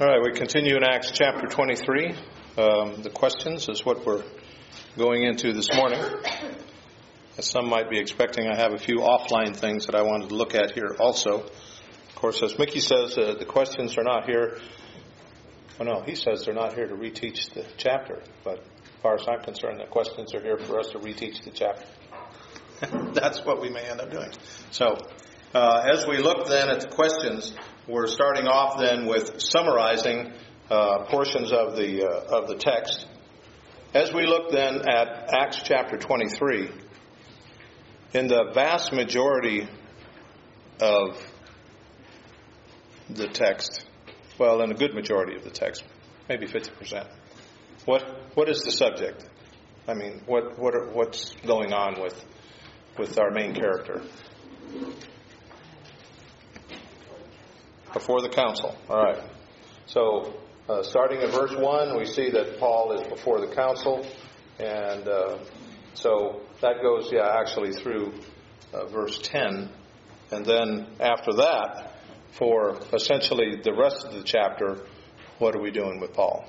All right, we continue in Acts chapter 23. The questions is what we're going into this morning. As some might be expecting, I have a few offline things that I wanted to look at here also. Of course, as Mickey says, the questions are not here. Oh no, he says they're not here to reteach the chapter. But as far as I'm concerned, the questions are here for us to reteach the chapter. That's what we may end up doing. So, as we look then at the questions, we're starting off then with summarizing portions of the text. As we look then at Acts chapter 23, in the vast majority of the text, well, in a good majority of the text, maybe 50%, what is the subject? I mean, what's going on with our main character? Before the council. All right. So, starting at verse 1, we see that Paul is before the council. And so that goes, actually through verse 10. And then after that, for essentially the rest of the chapter, what are we doing with Paul?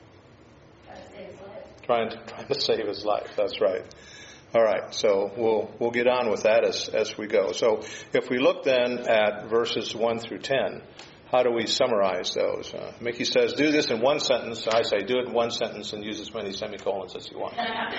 Trying to save his life. That's right. All right, so we'll get on with that as we go. So if we look then at verses 1 through 10, how do we summarize those? Mickey says, do this in one sentence. I say, do it in one sentence and use as many semicolons as you want.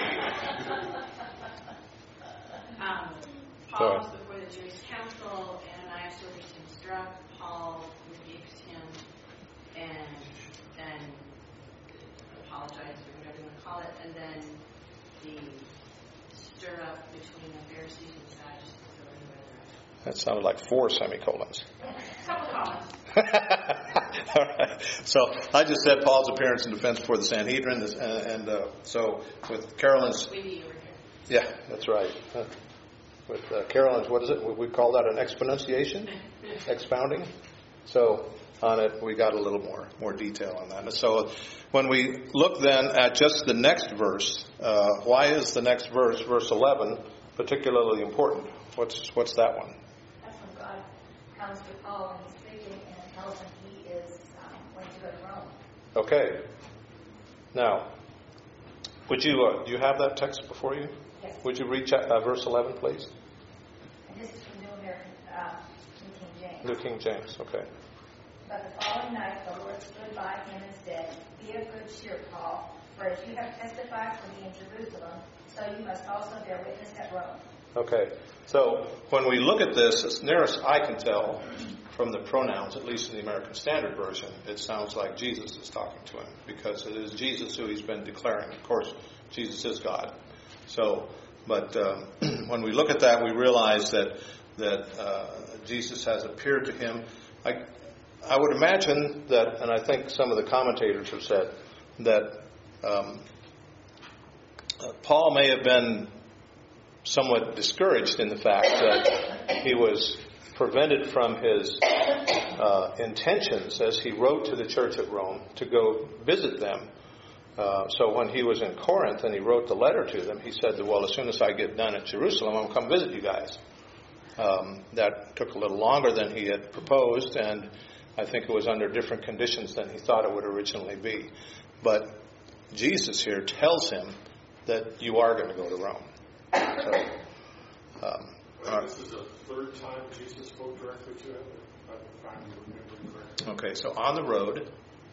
Paul was before the Jewish council, Ananias ordered him struck. Paul rebuked him and then apologized, or whatever you want to call it, and then the stir up between the Pharisees and Sadducees. That sounded like 4 semicolons. Couple commas. All right. So I just said Paul's appearance and defense before the Sanhedrin, and so with Carolyn's. Yeah, that's right. With Carolyn's, what is it? We call that an exponentiation, expounding. So on it, we got a little more detail on that. And so when we look then at just the next verse, why is the next verse, verse 11, particularly important? What's that one? That's when God comes to Paul and he's speaking and tells him he is going to go to Rome. Okay. Now, would you do you have that text before you? Yes. Would you read verse 11, please? And this is from New American, New King James. New King James, okay. But the following night the Lord stood by him and said, "Be of good cheer, Paul, for as you have testified for me in Jerusalem, so you must also bear witness at Rome." Okay. So when we look at this, as near as I can tell from the pronouns, at least in the American Standard Version, it sounds like Jesus is talking to him, because it is Jesus who he's been declaring. Of course, Jesus is God. So, but when we look at that, we realize that Jesus has appeared to him. I would imagine that, and I think some of the commentators have said, that Paul may have been somewhat discouraged in the fact that he was prevented from his intentions as he wrote to the church at Rome to go visit them. So when he was in Corinth and he wrote the letter to them, he said that, well, as soon as I get done at Jerusalem, I'll come visit you guys. That took a little longer than he had proposed, and I think it was under different conditions than he thought it would originally be. But Jesus here tells him that you are going to go to Rome. So, this is the third time Jesus spoke directly to him, if I'm remembering correctly. Okay, so on the road.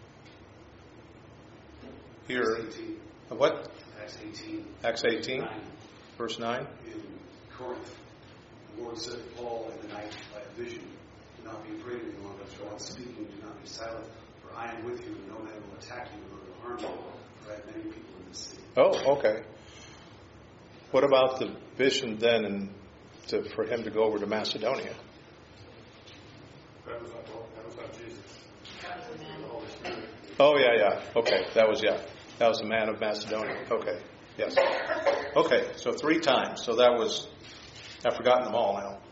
Here, Acts 18. What? Acts 18. Acts 18, 9. verse 9. In Corinth, the Lord said to Paul in the night by a vision, "Do not be afraid any longer. Go on speaking, do not be silent, for I am with you, and no man will attack you or will harm you, for I have many people in the city." Oh, okay. What about the vision then for him to go over to Macedonia? That was not Jesus. That was a man. Oh, yeah. Okay, that was the man of Macedonia. Okay, yes. Okay, so 3 times. So that was, I've forgotten them all now.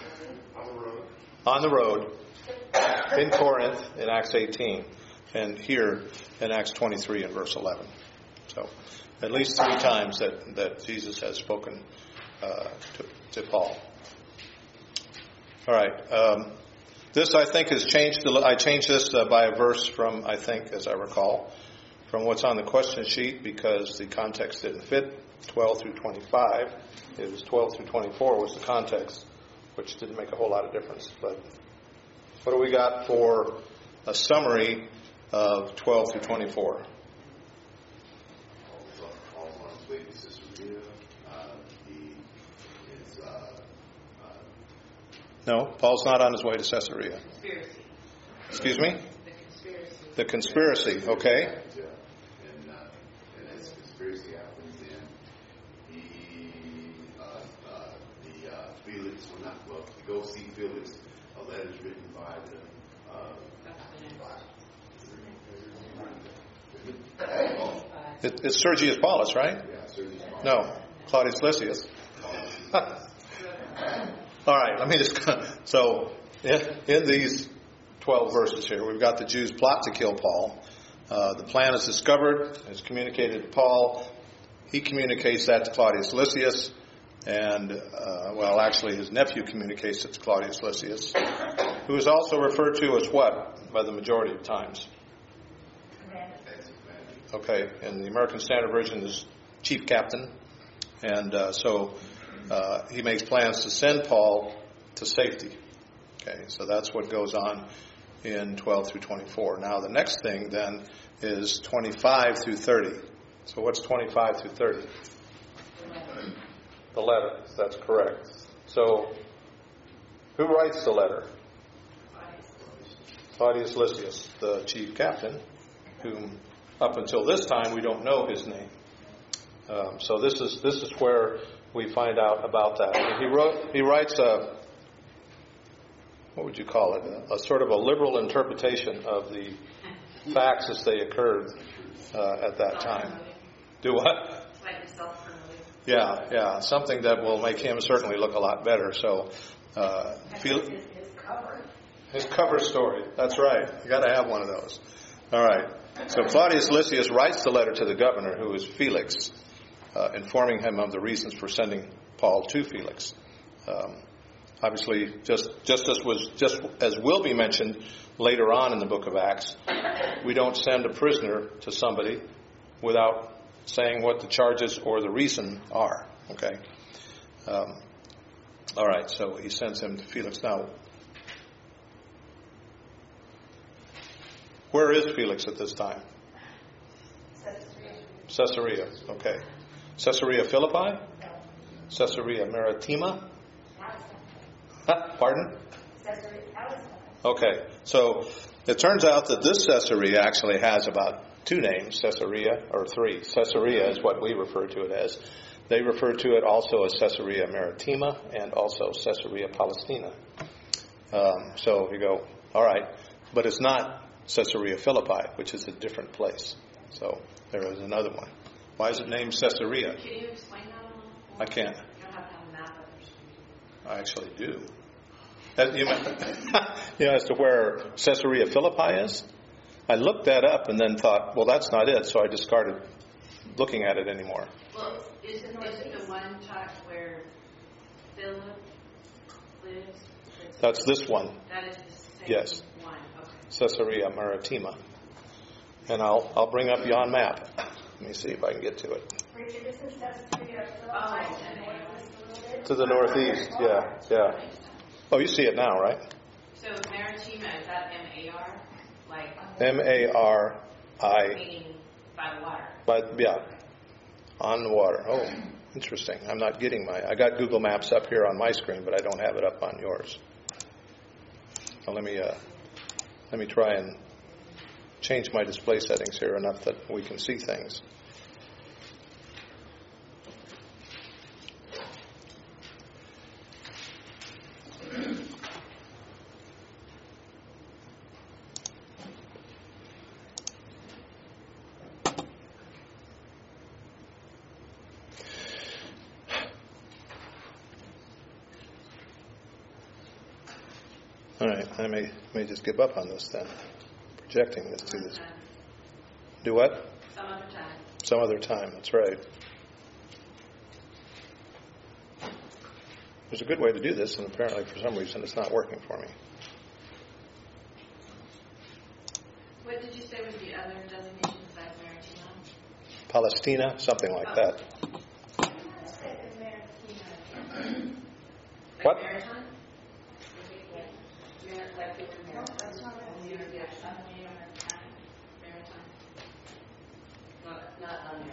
On the road, in Corinth, in Acts 18, and here in Acts 23 and verse 11. So at least 3 times that Jesus has spoken to Paul. All right. This, I think, has changed. I changed this by a verse from, I think, as I recall, from what's on the question sheet because the context didn't fit. 12 through 25. It was 12 through 24 was the context, which didn't make a whole lot of difference. But what do we got for a summary of 12 through 24? Paul's on his way to Caesarea. No, Paul's not on his way to Caesarea. Conspiracy. Excuse me? The conspiracy. The conspiracy, okay. Yeah. And as the conspiracy happens, then Felix, he goes see Felix. A letter is written by It's Sergius Paulus, right? Sergius Paulus. No, Claudius Lysias. All right, let me just... So, in these 12 verses here, we've got the Jews' plot to kill Paul. The plan is discovered, is communicated to Paul. He communicates that to Claudius Lysias. And, actually, his nephew communicates it to Claudius Lysias, who is also referred to as what by the majority of times? Okay, in the American Standard Version is chief captain. And so he makes plans to send Paul to safety. Okay, so that's what goes on in 12 through 24. Now the next thing then is 25 through 30. So what's 25 through 30? The letter. That's correct. So who writes the letter? Claudius Lysias, the chief captain, whom up until this time we don't know his name. So this is where we find out about that. And he writes a, what would you call it? A sort of a liberal interpretation of the facts as they occurred at that time. Do what? Like self-promoting. Yeah, something that will make him certainly look a lot better. So, his cover story. That's right. You got to have one of those. All right. So Claudius Lysias writes the letter to the governor, who is Felix, informing him of the reasons for sending Paul to Felix. Obviously, just as will be mentioned later on in the book of Acts, we don't send a prisoner to somebody without saying what the charges or the reason are. Okay. All right. So he sends him to Felix. Now, where is Felix at this time? Caesarea. Okay. Caesarea Philippi? Caesarea Maritima? Pardon? Okay. So it turns out that this Caesarea actually has about two names, Caesarea, or three. Caesarea is what we refer to it as. They refer to it also as Caesarea Maritima and also Caesarea Palestina. So you go, all right, but it's not Caesarea Philippi, which is a different place. So there is another one. Why is it named Caesarea? Can you explain that a little more? I can't. You don't have to have a map of your street. I actually do. You know, as to where Caesarea Philippi is? I looked that up and then thought, well, that's not it, so I discarded looking at it anymore. Well, is it the one talk where Philip lives? That's this one. That is the same Yes. one. Okay. Caesarea Maritima. And I'll bring up yon map. Let me see if I can get to it. Richard, isn't Caesarea Philippi To the northeast, yeah. Oh, you see it now, right? So Maritima, is that M-A-R? Like M-A-R-I. meaning by the water? But yeah, on the water. Oh, interesting. I'm not getting I got Google Maps up here on my screen, but I don't have it up on yours. So let me try and change my display settings here enough that we can see things. All right, I may just give up on this then. Projecting this to this. Do what? Some other time. Some other time, that's right. There's a good way to do this, and apparently for some reason it's not working for me. What did you say was the other designation besides Maritima? Palestina, something like that. What? Maritime? Not on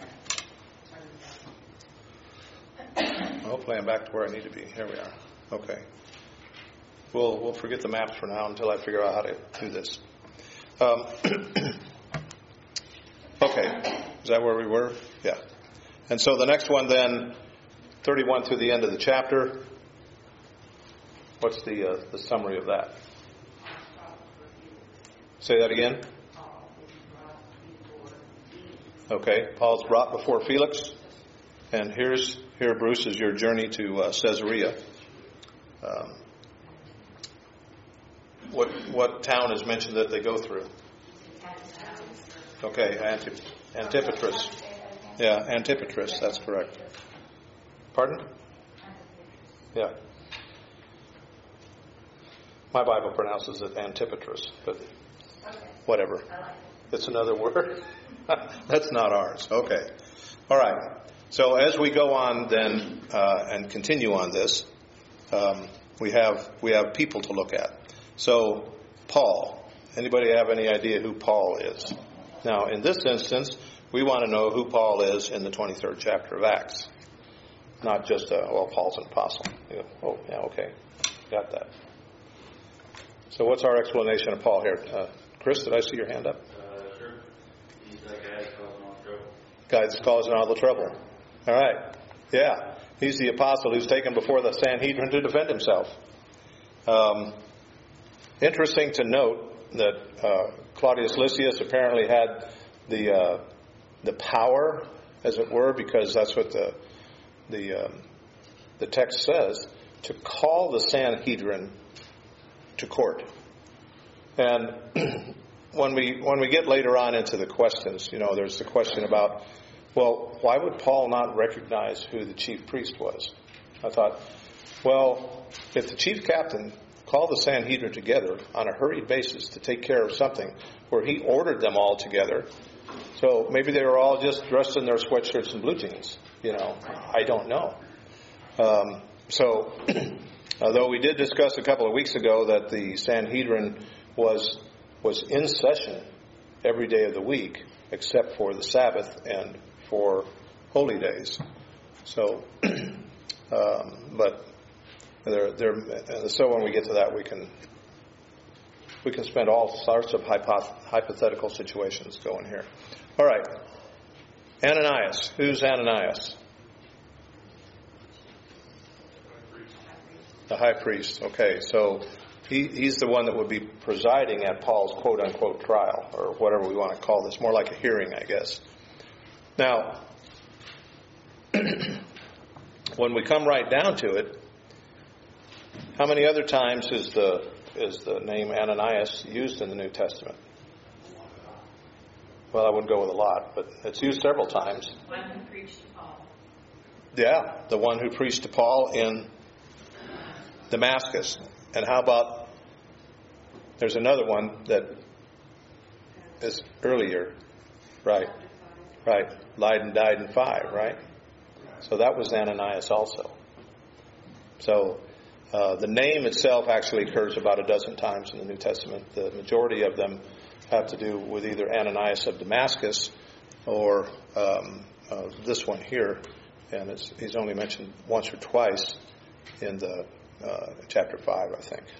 there. Hopefully I'm back to where I need to be. Here we are. Okay. We'll forget the maps for now until I figure out how to do this. Okay. Is that where we were? Yeah. And so the next one then, 31 through the end of the chapter. What's the summary of that? Say that again. Okay. Paul's brought before Felix. And here, Bruce, is your journey to Caesarea. What town is mentioned that they go through? Okay, Antipatris. Yeah, Antipatris, that's correct. Pardon? Yeah. My Bible pronounces it Antipatris, but whatever. It's another word. That's not ours. Okay. All right. So as we go on then and continue on this, we have people to look at. So Paul. Anybody have any idea who Paul is? Now, in this instance, we want to know who Paul is in the 23rd chapter of Acts. Not just, Paul's an apostle. You go, oh, yeah, okay. Got that. So what's our explanation of Paul here? Chris, did I see your hand up? Sure. He's that guy that's causing all the trouble. Guy that's causing all the trouble. All right. Yeah. He's the apostle who's taken before the Sanhedrin to defend himself. Interesting to note that Claudius Lysias apparently had the power, as it were, because that's what the text says, to call the Sanhedrin to court. And when we get later on into the questions, there's the question about, well, why would Paul not recognize who the chief priest was? I thought, well, if the chief captain called the Sanhedrin together on a hurried basis to take care of something where he ordered them all together, so maybe they were all just dressed in their sweatshirts and blue jeans. I don't know. So, although we did discuss a couple of weeks ago that the Sanhedrin was in session every day of the week except for the Sabbath and for holy days. So, but so when we get to that, we can spend all sorts of hypothetical situations going here. All right, Ananias. Who's Ananias? The high priest. Okay, so he's the one that would be presiding at Paul's quote-unquote trial, or whatever we want to call this. More like a hearing, I guess. Now, when we come right down to it, how many other times is the name Ananias used in the New Testament? Well, I wouldn't go with a lot, but it's used several times. The one who preached to Paul. Yeah, the one who preached to Paul in Damascus. And how about, there's another one that is earlier, right? Lied and died in 5, right? So that was Ananias also. So the name itself actually occurs about a dozen times in the New Testament. The majority of them have to do with either Ananias of Damascus or this one here. And he's only mentioned once or twice in the chapter 5, I think.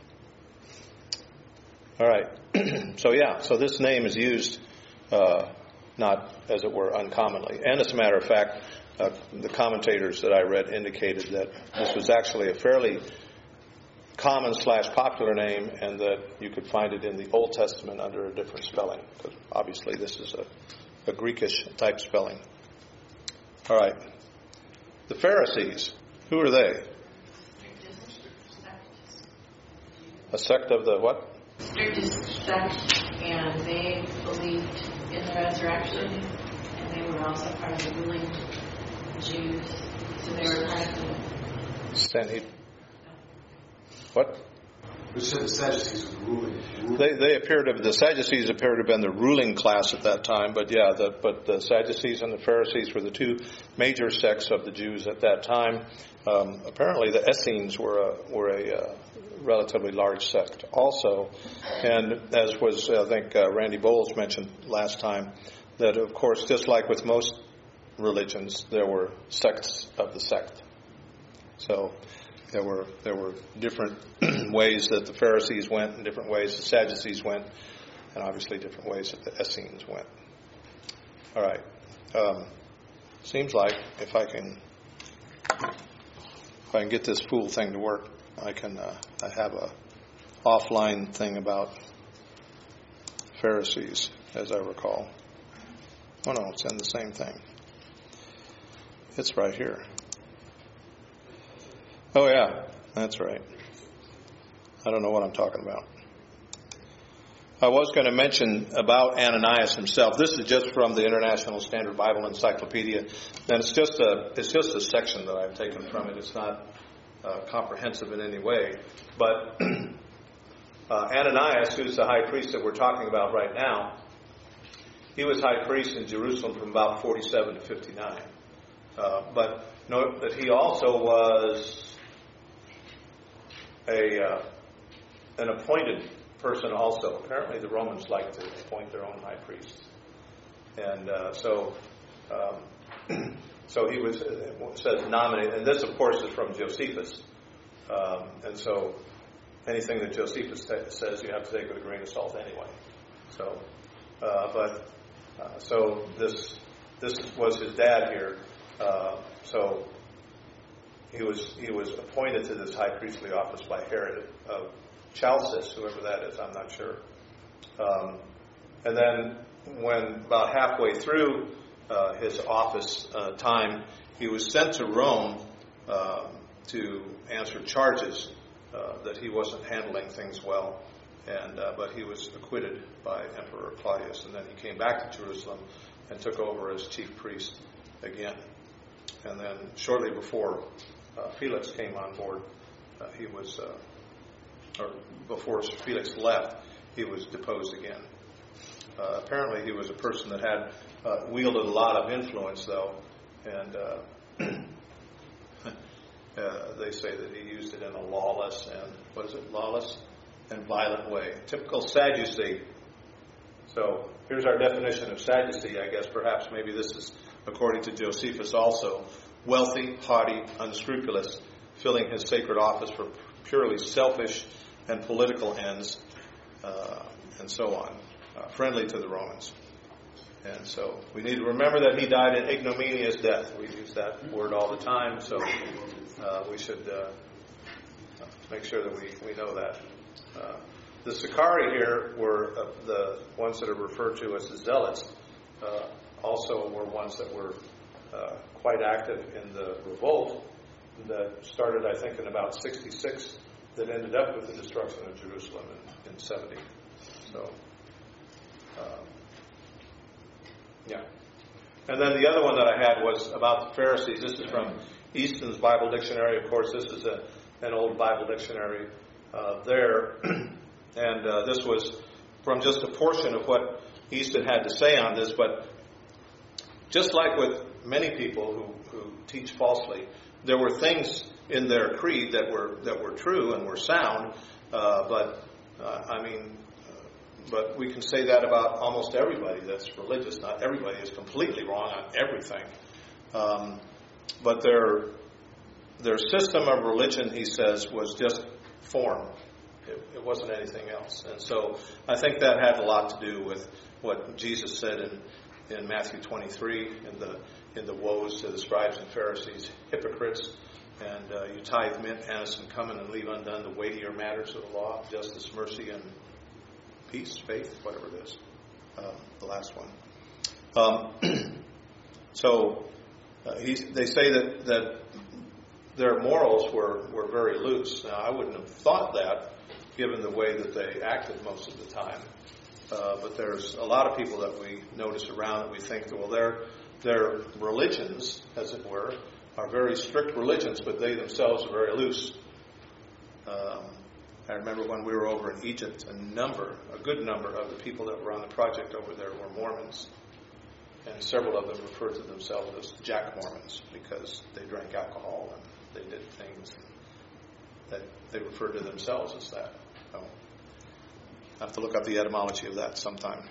All right. So this name is used not, as it were, uncommonly. And as a matter of fact, the commentators that I read indicated that this was actually a fairly common / popular name, and that you could find it in the Old Testament under a different spelling, because obviously this is a Greekish type spelling. All right. The Pharisees, who are they? A sect of the what? Strictest sect, and they believed in the resurrection, and they were also part of the ruling Jews, so they were part of the Sanhedrin. What? Which said the Sadducees were ruling. The Sadducees appear to have been the ruling class at that time, but the Sadducees and the Pharisees were the two major sects of the Jews at that time. Apparently the Essenes were a relatively large sect also, and as was, I think, Randy Bowles mentioned last time, that of course, just like with most religions, there were sects of the sect. So there were different ways that the Pharisees went, and different ways the Sadducees went, and obviously different ways that the Essenes went. All right. Seems like if I can get this fool thing to work, I have a offline thing about Pharisees, as I recall. Oh no, it's in the same thing. It's right here. Oh yeah, that's right. I don't know what I'm talking about. I was going to mention about Ananias himself. This is just from the International Standard Bible Encyclopedia, and it's just a section that I've taken from it. It's not comprehensive in any way. But Ananias, who's the high priest that we're talking about right now, he was high priest in Jerusalem from about 47 to 59. But note that he also was an appointed person also. Apparently the Romans like to appoint their own high priests. And so he was, it says nominated, and this of course is from Josephus. And so anything that Josephus says you have to take with a grain of salt anyway. So, so this was his dad here. So he was appointed to this high priestly office by Herod of Chalcis, whoever that is, I'm not sure. And then when about halfway through his office time, he was sent to Rome to answer charges that he wasn't handling things well, but he was acquitted by Emperor Claudius, and then he came back to Jerusalem and took over as chief priest again. And then shortly before Felix came on board, or before Felix left, he was deposed again. Apparently he was a person that had wielded a lot of influence, though, and they say that he used it in a lawless and violent way. Typical Sadducee. So here's our definition of Sadducee, I guess. Perhaps maybe this is according to Josephus also. Wealthy, haughty, unscrupulous, filling his sacred office for purely selfish and political ends, and so on. Friendly to the Romans. And so we need to remember that he died an ignominious death. We use that word all the time, so we should make sure that we know that. The Sicarii here were the ones that are referred to as the Zealots. Also were ones that were quite active in the revolt that started, I think, in about 66, that ended up with the destruction of Jerusalem in 70. So, yeah. And then the other one that I had was about the Pharisees. This is from Easton's Bible Dictionary. Of course, this is an old Bible dictionary there. And this was from just a portion of what Easton had to say on this. But just like with many people who teach falsely, there were things in their creed that were true and were sound. But we can say that about almost everybody that's religious. Not everybody is completely wrong on everything. But their system of religion, he says, was just form. It wasn't anything else. And so I think that had a lot to do with what Jesus said in Matthew 23 in the woes to the scribes and Pharisees, hypocrites, and you tithe mint, anise, and cumin, and leave undone the weightier matters of the law, justice, mercy, and peace, faith, whatever it is, the last one. They say that their morals were very loose. Now, I wouldn't have thought that, given the way that they acted most of the time. But there's a lot of people that we notice around that we think that, well, their religions, as it were, are very strict religions, but they themselves are very loose. I remember when we were over in Egypt, a good number of the people that were on the project over there were Mormons. And several of them referred to themselves as Jack Mormons because they drank alcohol and they did things that they referred to themselves as that. So I have to look up the etymology of that sometime.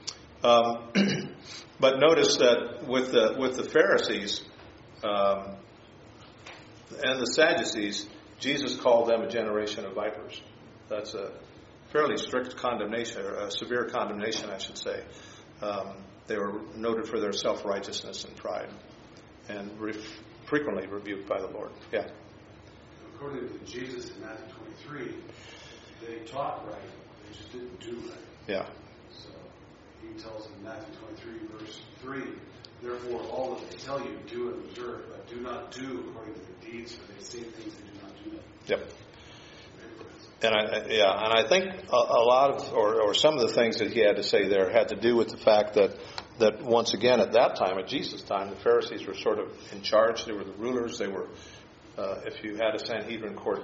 But notice that with the Pharisees and the Sadducees, Jesus called them a generation of vipers. That's a fairly strict condemnation, or a severe condemnation, I should say. They were noted for their self-righteousness and pride, and frequently rebuked by the Lord. Yeah. According to Jesus in Matthew 23, they taught right, they just didn't do right. Yeah. So he tells in Matthew 23, verse 3, therefore all that they tell you, do and observe, but do not do according to their deeds, for they say things they do not do them. Yep. And I think a lot of, or some of the things that he had to say there had to do with the fact that once again at that time, at Jesus' time, the Pharisees were sort of in charge. They were the rulers. They were, if you had a Sanhedrin court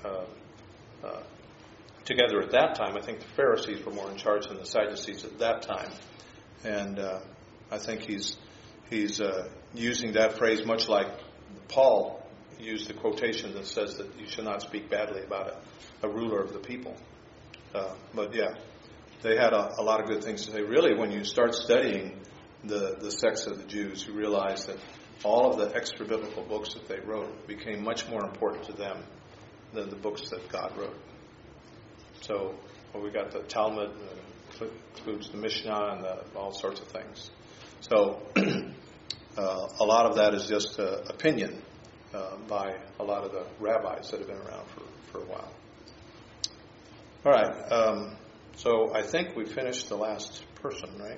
together at that time, I think the Pharisees were more in charge than the Sadducees at that time. And I think he's using that phrase much like Paul used the quotation that says that you should not speak badly about a ruler of the people. But yeah, they had a lot of good things to say. Really, when you start studying the sects of the Jews, you realize that all of the extra biblical books that they wrote became much more important to them than the books that God wrote. So we got the Talmud, includes the Mishnah and all sorts of things. So a lot of that is just opinion by a lot of the rabbis that have been around for a while. All right. So I think we finished the last person, right?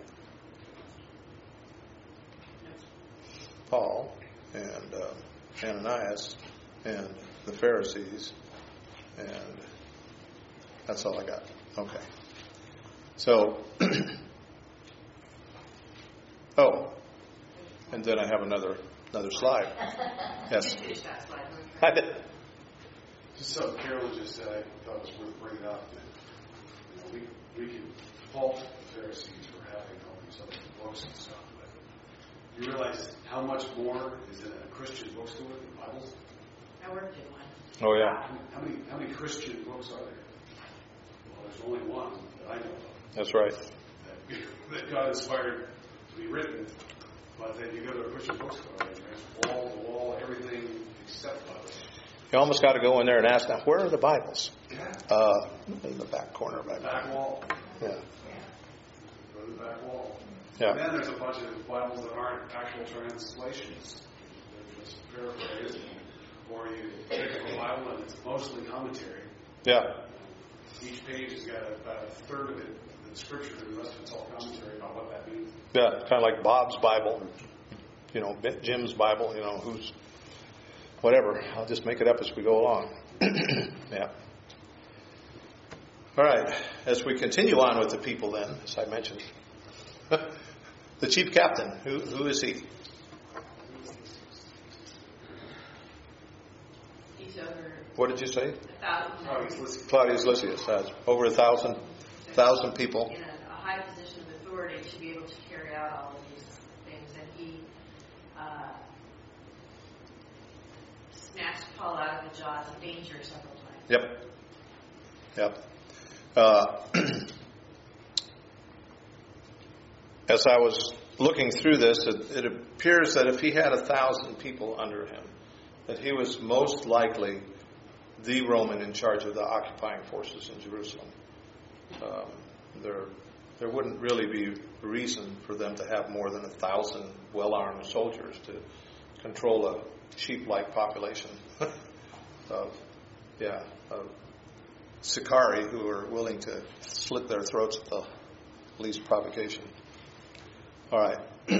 Paul and Ananias and the Pharisees, and that's all I got. Okay. So, and then I have another slide. Yes. I did. Just something Carol just said, I thought it was worth bringing up. That, we can fault the Pharisees for having all these other books and stuff, but you realize how much more is in a Christian bookstore than Bibles? I worked in one. Oh yeah. How many Christian books are there? Well, there's only one that I know of. That's right. That God inspired to be written, but then you go to a Christian bookstore and there's wall to wall everything except Bibles. You almost got to go in there and ask them, where are the Bibles? Yeah. In the back corner. Back wall. Yeah. Go to the back wall. Yeah. And then there's a bunch of Bibles that aren't actual translations. They're just paraphrased. Or you pick up a Bible and it's mostly commentary. Yeah. Each page has got about a third of it in Scripture, and the rest of it's all commentary about what that means. Yeah, kind of like Bob's Bible, Jim's Bible, who's whatever. I'll just make it up as we go along. Yeah. All right. As we continue on with the people then, as I mentioned, the chief captain, who is he? He's over What did you say? 1,000. Claudius Lysias has over 1,000 people. In a high position of authority to be able to carry out all of these things. And he snatched Paul out of the jaws of danger several times. Yep. As I was looking through this, it appears that if he had 1,000 people under him, that he was most likely the Roman in charge of the occupying forces in Jerusalem. There wouldn't really be a reason for them to have more than 1,000 well-armed soldiers to control a sheep-like population of Sicarii who are willing to slit their throats at the least provocation. All right.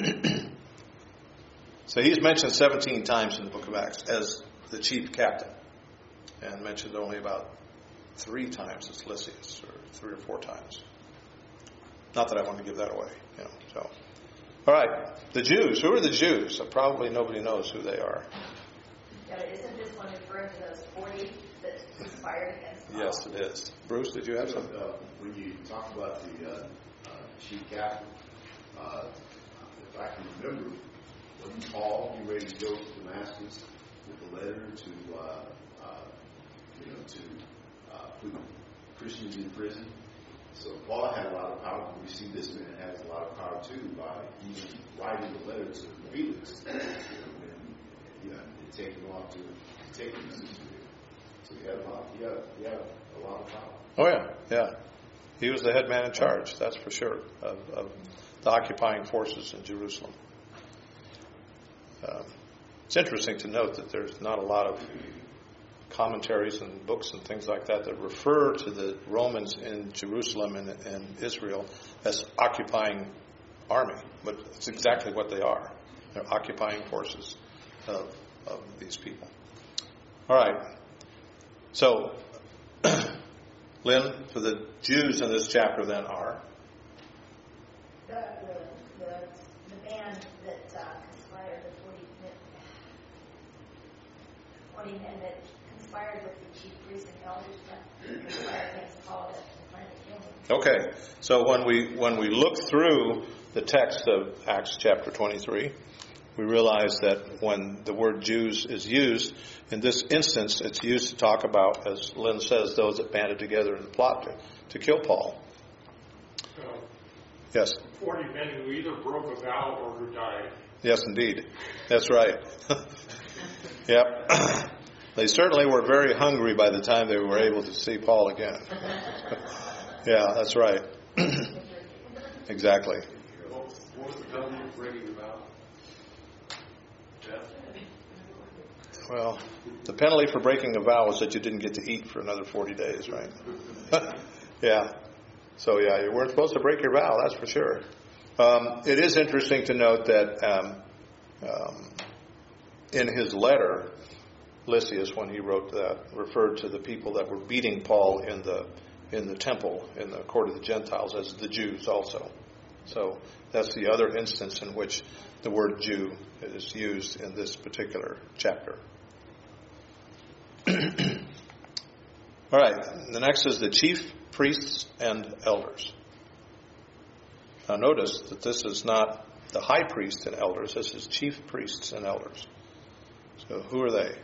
So he's mentioned 17 times in the book of Acts as the chief captain, and mentioned only about 3 times as Lysias, or 3 or 4 times. Not that I want to give that away, So, all right, the Jews. Who are the Jews? So probably nobody knows who they are. Yeah, but isn't this one referring to those 40 that conspired against Yes, it is. Bruce, did you have something? When you talk about the chief captain, if I can remember, wasn't Paul getting ready to go to Damascus with a letter to put Christians in prison? So Paul had a lot of power. We see this man has a lot of power too by even writing the letter to Felix, and taking him off to take him to Israel. So he had a lot of power. Oh yeah. He was the head man in charge, that's for sure, of the occupying forces in Jerusalem. It's interesting to note that there's not a lot of commentaries and books and things like that refer to the Romans in Jerusalem and Israel as occupying army, but it's exactly what they are. They're occupying forces of these people. All right. So, Lynn, for the Jews in this chapter then are? The band that conspired, the 40 men that conspired with the chief priests and elders to conspire against Paul to plan to kill him. Okay, so when we look through the text of Acts chapter 23, we realize that when the word Jews is used, in this instance, it's used to talk about, as Lynn says, those that banded together in the plot to kill Paul. Yes? 40 men who either broke a vow or who died. Yes, indeed. That's right. Yep. They certainly were very hungry by the time they were able to see Paul again. Yeah, that's right. Exactly. What was the penalty of breaking the vow? Death? Well, the penalty for breaking a vow was that you didn't get to eat for another 40 days, right? Yeah. So, yeah, you weren't supposed to break your vow, that's for sure. It is interesting to note that in his letter, Lysias, when he wrote that, referred to the people that were beating Paul in the temple, in the court of the Gentiles, as the Jews also. So that's the other instance in which the word Jew is used in this particular chapter. All right, the next is the chief priests and elders. Now notice that this is not the high priest and elders, this is chief priests and elders. So who are they?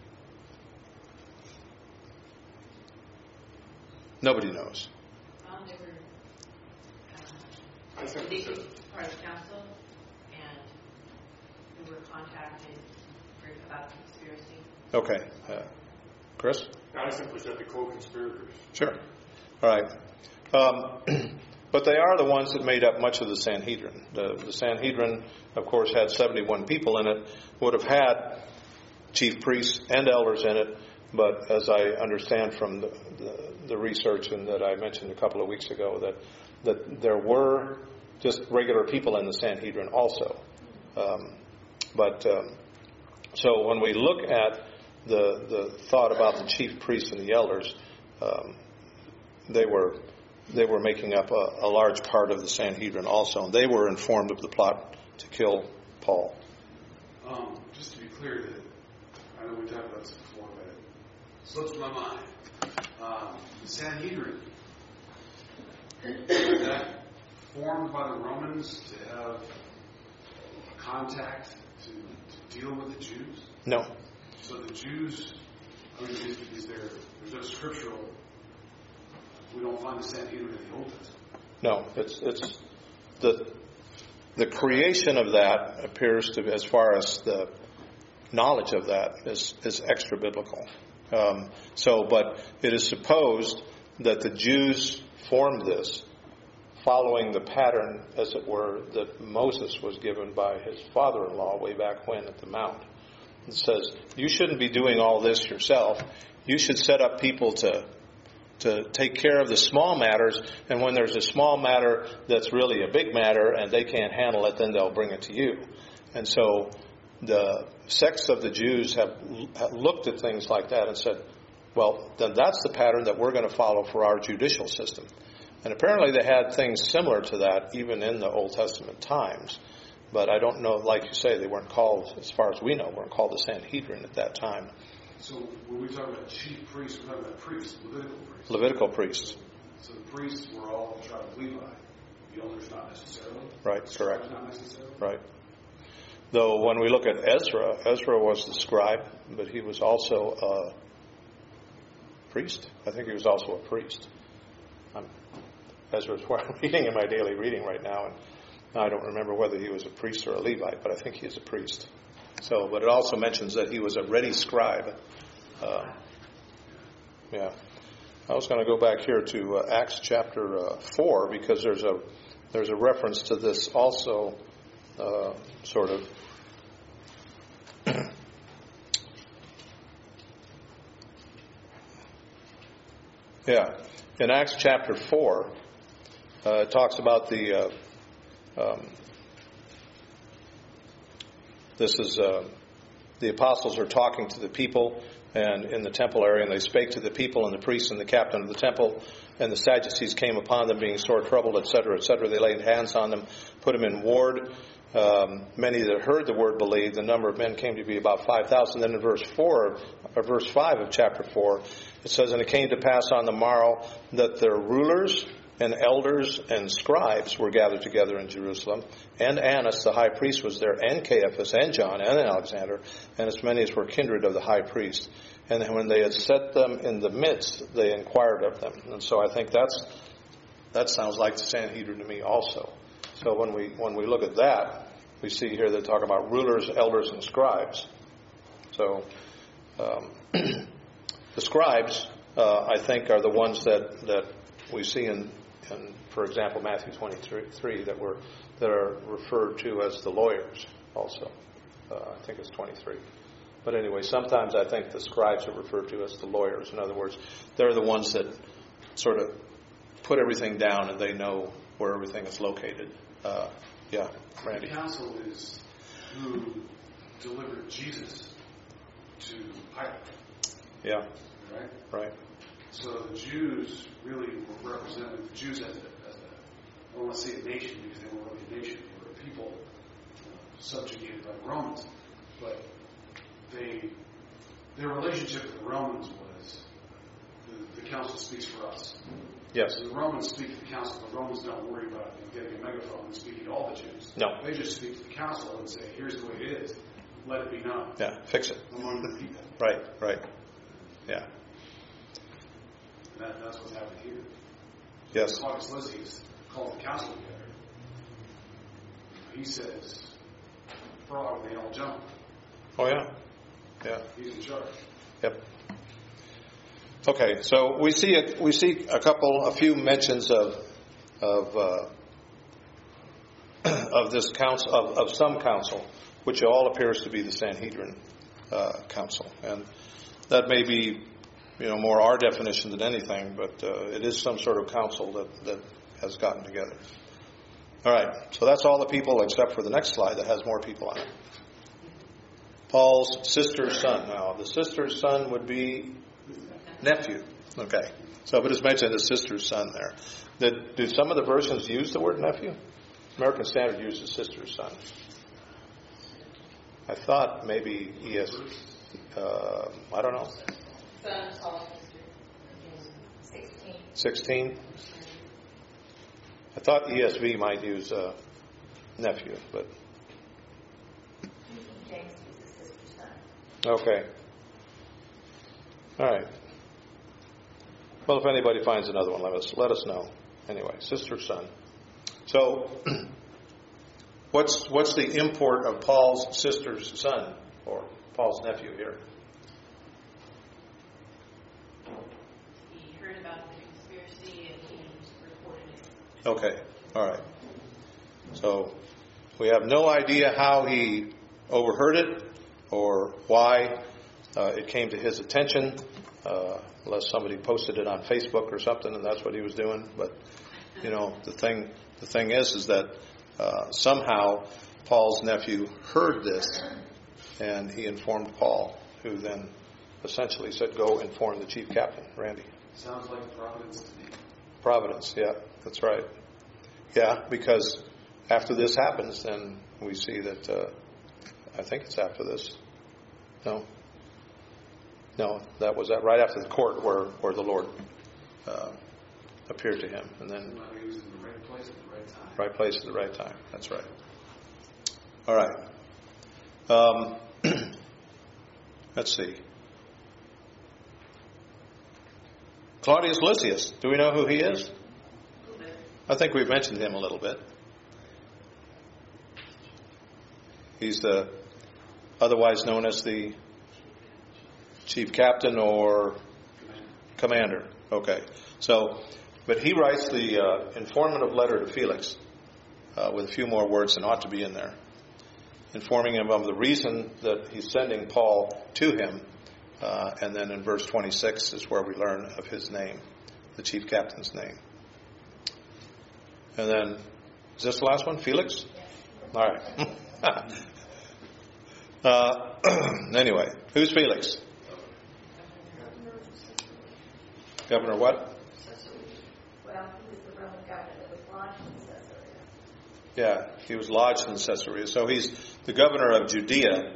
Nobody knows. They were I think it's part of the council, and we were contacted about the conspiracy. Okay. Chris? I simply said the co-conspirators. Sure. All right. But they are the ones that made up much of the Sanhedrin. The Sanhedrin, of course, had 71 people in it, would have had chief priests and elders in it, but as I understand from the research and that I mentioned a couple of weeks ago, that there were just regular people in the Sanhedrin also. So when we look at the thought about the chief priests and the elders, they were making up a large part of the Sanhedrin also, and they were informed of the plot to kill Paul. Just to be clear, I know we talked about this before, but it slips my mind. The Sanhedrin, was that formed by the Romans to have contact to deal with the Jews? No. So the Jews, is there, there's no scriptural, we don't find the Sanhedrin in the Old Testament. No, it's the creation of that appears to, as far as the knowledge of that, is extra biblical. But it is supposed that the Jews formed this following the pattern, as it were, that Moses was given by his father-in-law way back when at the Mount. It says, you shouldn't be doing all this yourself. You should set up people to take care of the small matters, and when there's a small matter that's really a big matter and they can't handle it, then they'll bring it to you. And so the sects of the Jews have looked at things like that and said, well, then that's the pattern that we're going to follow for our judicial system. And apparently they had things similar to that even in the Old Testament times. But I don't know, like you say, they weren't called, as far as we know, weren't called the Sanhedrin at that time. So when we talk about chief priests, we're talking about priests, Levitical priests. Levitical priests. So the priests were all the tribe of Levi. The elders not necessarily. Right, The correct. scribes not necessarily. Right. Though when we look at Ezra, Ezra was the scribe, but he was also a priest. I think he was also a priest. Ezra's what I'm reading in my daily reading right now, and I don't remember whether he was a priest or a Levite, but I think he is a priest. So, but it also mentions that he was a ready scribe. Yeah. I was going to go back here to Acts chapter 4 because there's a reference to this also, sort of. Yeah, in Acts chapter 4, it talks about the. This is the apostles are talking to the people and in the temple area, and they spake to the people and the priests and the captain of the temple, and the Sadducees came upon them, being sore troubled, etc., etc. They laid hands on them, put them in ward. Many that heard the word believed. The number of men came to be about 5,000. Then in verse 5 of chapter 4, it says, "And it came to pass on the morrow that their rulers and elders and scribes were gathered together in Jerusalem. And Annas, the high priest, was there, and Caiaphas, and John, and Alexander, and as many as were kindred of the high priest. And when they had set them in the midst, they inquired of them." And so I think that sounds like the Sanhedrin to me also. So when we look at that, we see here they talk about rulers, elders, and scribes. So the scribes, I think, are the ones that we see in, for example, Matthew 23 that are referred to as the lawyers also. I think it's 23. But anyway, sometimes I think the scribes are referred to as the lawyers. In other words, they're the ones that sort of put everything down and they know where everything is located. Yeah, Randy. The council is who delivered Jesus to Pilate. Yeah, Right? right. So the Jews really were represented, the Jews as I don't want to say a nation because they weren't really a nation, they were a people subjugated by the Romans. But their relationship with the Romans was the council speaks for us. Yes. The Romans speak to the council. The Romans don't worry about getting a megaphone and speaking to all the Jews. No. They just speak to the council and say, here's the way it is. Let it be known. Yeah, fix it. Among the people. Right. Yeah. That's what's happening here. Yes. Claudius Lysias called the council together. He says, frog, they all jump. Oh, yeah. Yeah. He's in charge. Yep. Okay, so we see a few mentions of this council, of some council, which all appears to be the Sanhedrin council, and that may be, more our definition than anything, but it is some sort of council that has gotten together. All right, so that's all the people except for the next slide that has more people on it. Paul's sister's son. Now, the sister's son would be nephew. Okay. So if it is mentioned his sister's son there. Do some of the versions use the word nephew? American Standard uses sister's son. I thought maybe I don't know. Son, Paul, 16? I thought ESV might use nephew, but James uses sister's son. okay. All right. Well, if anybody finds another one, let us know. Anyway, sister's son. So, what's the import of Paul's sister's son, or Paul's nephew here? he heard about the conspiracy and he reported it. Okay, all right. So, we have no idea how he overheard it or why it came to his attention, unless somebody posted it on Facebook or something, and that's what he was doing. But the thing is that somehow Paul's nephew heard this, and he informed Paul, who then essentially said, "Go inform the chief captain, Randy." Sounds like providence to me. Providence, yeah, that's right. Yeah, because after this happens, then we see that. I think it's after this. No. No, that was right after the court where the Lord appeared to him. And then He was in the right place at the right time. right place at the right time. That's right. All right. Let's see. Claudius Lysias. Do we know who he is? I think we've mentioned him a little bit. He's otherwise known as the chief captain or commander. Okay. But he writes the informative letter to Felix with a few more words than ought to be in there, informing him of the reason that he's sending Paul to him. And then in verse 26 is where we learn of his name, the chief captain's name. And then, is this the last one? Felix? All right. Anyway, who's Felix? Governor what? Well, he was the Roman governor that was lodged in Caesarea. Yeah, he was lodged in Caesarea. So he's the governor of Judea.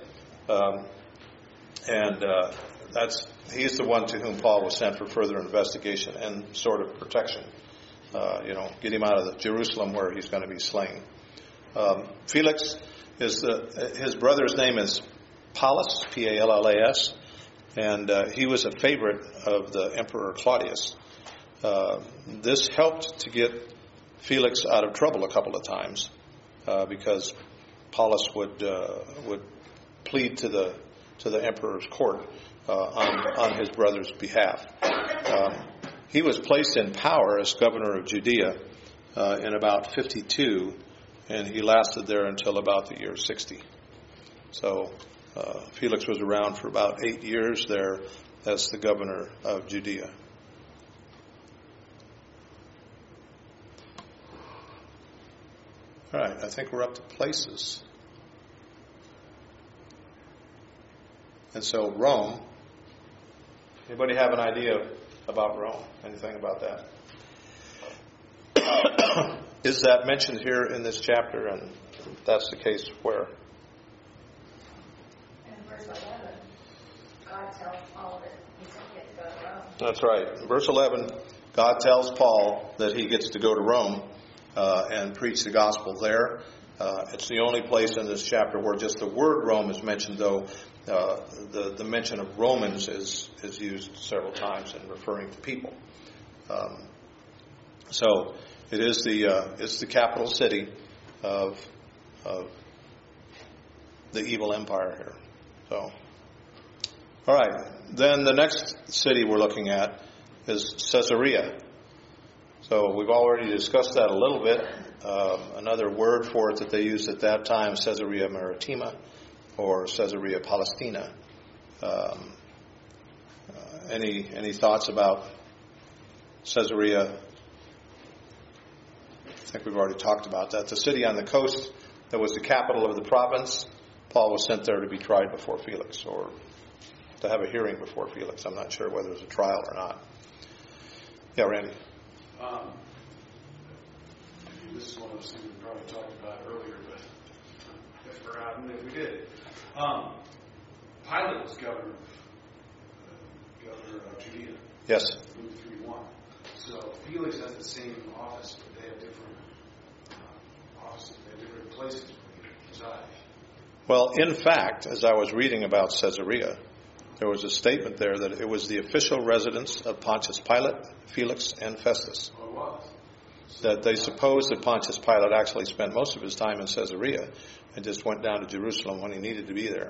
He's the one to whom Paul was sent for further investigation and sort of protection. Get him out of Jerusalem where he's going to be slain. Felix his brother's name is Pallas, Pallas, and he was a favorite of the Emperor Claudius. This helped to get Felix out of trouble a couple of times because Pallas would plead to the emperor's court on his brother's behalf. He was placed in power as governor of Judea in about 52, and he lasted there until about the year 60. So Felix was around for about 8 years there as the governor of Judea. All right, I think we're up to places. And so Rome, anybody have an idea about Rome? Anything about that? Is that mentioned here in this chapter? And if that's the case, where? In verse 11, God tells Paul that he's going to get to go to Rome. That's right. In verse 11, God tells Paul that he gets to go to Rome and preach the gospel there. It's the only place in this chapter where just the word Rome is mentioned, though the mention of Romans is used several times in referring to people. So it is it's the capital city of the evil empire here. So, all right. Then the next city we're looking at is Caesarea. So we've already discussed that a little bit. Another word for it that they used at that time, Caesarea Maritima or Caesarea Palestina. Any thoughts about Caesarea? I think we've already talked about that. The city on the coast that was the capital of the province. Paul was sent there to be tried before Felix, or to have a hearing before Felix. I'm not sure whether it was a trial or not. Yeah, Randy. This is one of those things we probably talked about earlier, but I've forgotten if we did. Pilate was governor of Judea. Yes. Luke 3:1. So Felix has the same office, but they have different offices. They have different places where he resides. Well, in fact, as I was reading about Caesarea, there was a statement there that it was the official residence of Pontius Pilate, Felix, and Festus. Oh, it was. That they supposed that Pontius Pilate actually spent most of his time in Caesarea and just went down to Jerusalem when he needed to be there.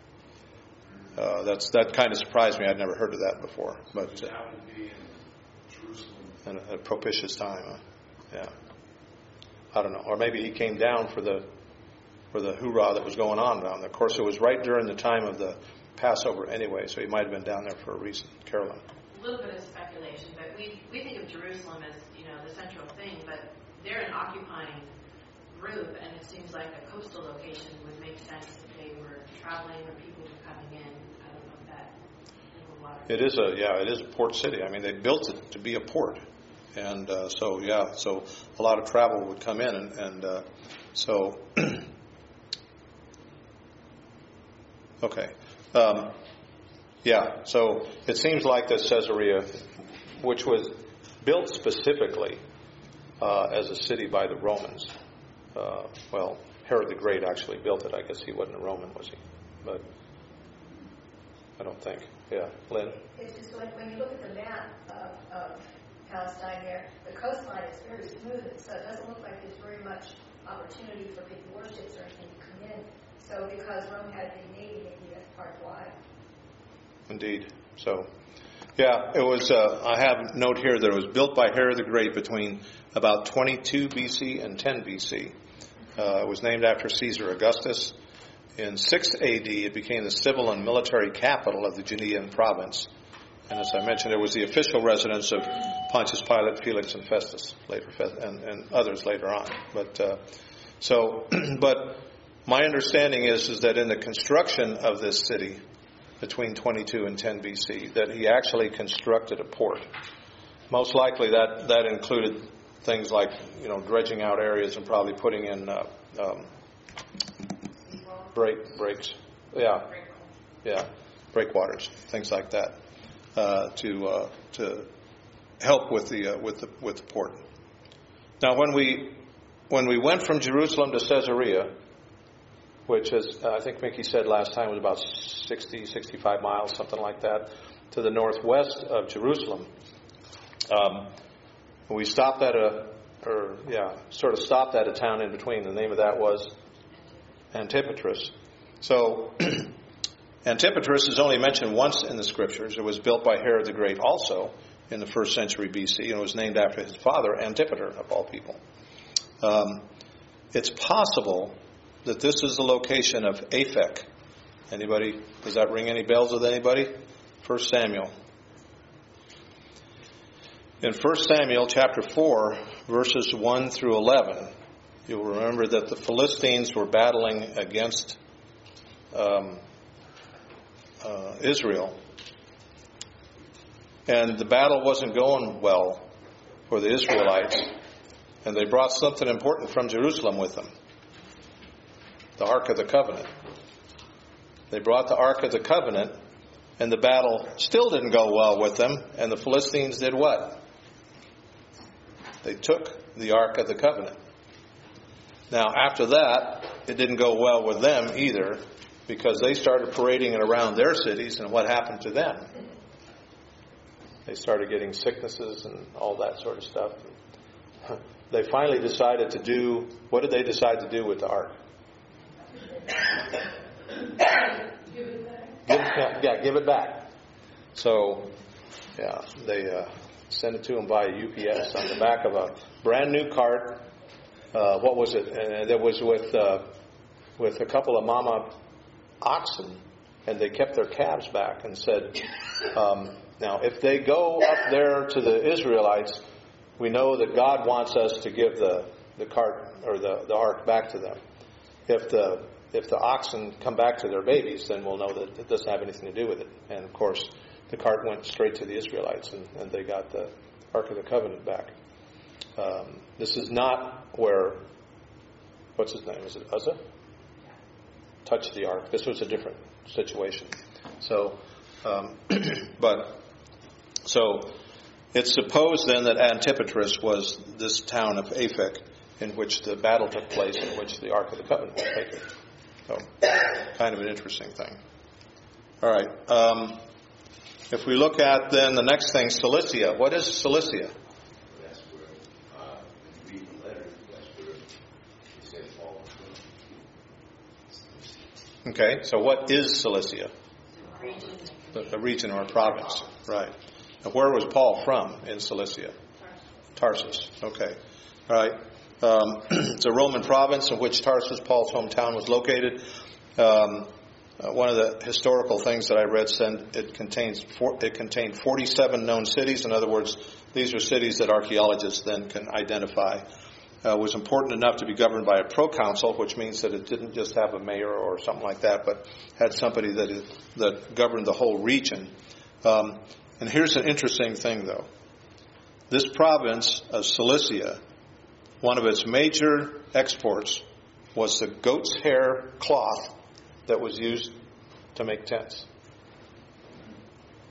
That kind of surprised me. I'd never heard of that before. But He happened to be in Jerusalem. and a propitious time. Yeah. I don't know. Or maybe he came down for the hoorah that was going on down there. Of course, it was right during the time of the Passover anyway, so he might have been down there for a reason. Carolyn. A little bit of speculation, but we think of Jerusalem as, the central thing, but they're an occupying group, and it seems like a coastal location would make sense if they were traveling or people were coming in. I don't know if that water. It is a port city. I mean, they built it to be a port, and so a lot of travel would come in, and so okay. Yeah, so it seems like that Caesarea, which was built specifically as a city by the Romans. Well, Herod the Great actually built it. I guess he wasn't a Roman, was he? But I don't think. Yeah, Lynn? It's just when you look at the map of Palestine there, the coastline is very smooth, so it doesn't look like there's very much opportunity for big warships or anything to come in. So because Rome had a big navy, maybe that's part of why. Indeed. So, yeah, it was. I have a note here that it was built by Herod the Great between about 22 BC and 10 BC. It was named after Caesar Augustus. In 6 AD, it became the civil and military capital of the Judean province. And as I mentioned, it was the official residence of Pontius Pilate, Felix, and Festus, and others later on. But my understanding is that in the construction of this city, between 22 and 10 BC, that he actually constructed a port. Most likely that included things like, dredging out areas and probably putting in breaks. Yeah, breakwaters, things like that, to help with the port. Now, when we went from Jerusalem to Caesarea, which is, I think Mickey said last time, was about 60, 65 miles, something like that, to the northwest of Jerusalem. We stopped at stopped at a town in between. The name of that was Antipatris. So Antipatris is only mentioned once in the Scriptures. It was built by Herod the Great also in the 1st century BC, and it was named after his father, Antipater, of all people. It's possible that this is the location of Aphek. Anybody? Does that ring any bells with anybody? 1 Samuel. In 1 Samuel chapter 4, verses 1 through 11, you'll remember that the Philistines were battling against Israel. And the battle wasn't going well for the Israelites. And they brought something important from Jerusalem with them. The Ark of the Covenant. They brought the Ark of the Covenant, and the battle still didn't go well with them. And the Philistines did what? They took the Ark of the Covenant. Now, after that, it didn't go well with them either, because they started parading it around their cities, and what happened to them? They started getting sicknesses and all that sort of stuff. They finally decided to do, what did they decide to do with the Ark? Give it back. So, they sent it to them by UPS on the back of a brand new cart. What was it? That was with a couple of mama oxen, and they kept their calves back and said, now, if they go up there to the Israelites, we know that God wants us to give the cart or the ark back to them. If the oxen come back to their babies, then we'll know that it doesn't have anything to do with it. And of course, the cart went straight to the Israelites, and they got the Ark of the Covenant back. This is not where, what's his name? Is it Uzzah? Touched the ark. This was a different situation. So, so it's supposed then that Antipatris was this town of Aphek in which the battle took place, in which the Ark of the Covenant was taken. So, kind of an interesting thing. All right. If we look at then the next thing, Cilicia. What is Cilicia? That's where, when you read the letter, that's where it says Paul was from. Okay, so what is Cilicia? A region or a province. Right. Now, where was Paul from in Cilicia? Tarsus. Okay. All right. It's a Roman province in which Tarsus, Paul's hometown, was located. One of the historical things that I read said it contained 47 known cities. In other words, these are cities that archaeologists then can identify. It was important enough to be governed by a proconsul, which means that it didn't just have a mayor or something like that, but had somebody that governed the whole region. And here's an interesting thing, though. This province of Cilicia, one of its major exports was the goat's hair cloth that was used to make tents.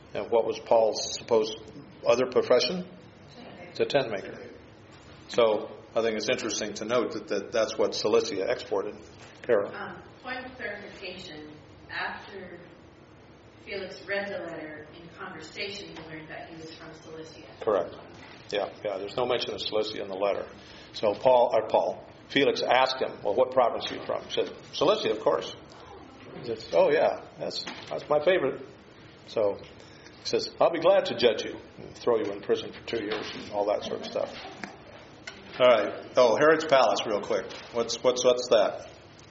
And what was Paul's supposed other profession? It's a tent maker. So I think it's interesting to note that that's what Cilicia exported. Carol. Point of clarification. After Felix read the letter in conversation, he learned that he was from Cilicia. Correct. Yeah. There's no mention of Cilicia in the letter. So Felix asked him, well, what province are you from? He said, Cilicia, of course. He says, oh, yeah, that's my favorite. So he says, I'll be glad to judge you and throw you in prison for 2 years and all that sort of stuff. All right. Oh, Herod's palace, real quick. What's that?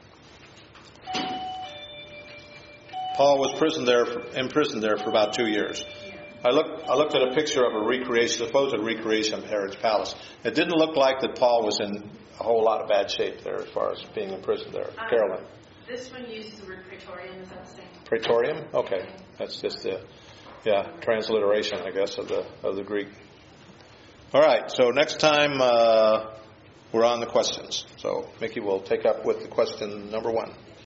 Paul was imprisoned there for about 2 years. I looked at a picture of a supposed recreation of Herod's palace. It didn't look like that Paul was in a whole lot of bad shape there as far as being imprisoned there. Carolyn. This one uses the word praetorium. Is that the same? Praetorium? Okay. That's just the transliteration, I guess, of the Greek. All right. So next time we're on the questions. So Mickey will take up with the question number 1.